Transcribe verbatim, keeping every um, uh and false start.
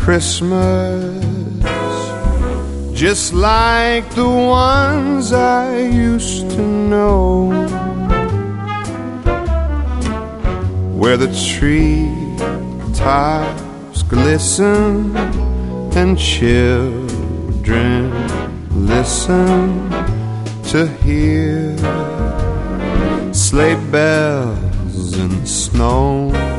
Christmas, just like the ones I used to know, where the tree tops glisten and children listen to hear sleigh bells and snow.